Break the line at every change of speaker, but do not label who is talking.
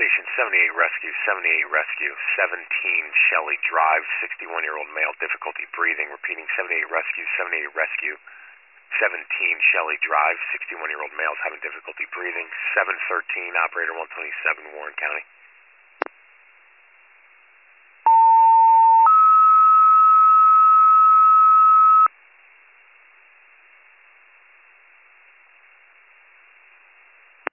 Station 78 Rescue, 78 Rescue, 17 Shelley Drive, 61-year-old male, difficulty breathing. Repeating, 78 Rescue, 78 Rescue, 17 Shelley Drive, 61-year-old male having difficulty breathing. 713, operator 127, Warren County.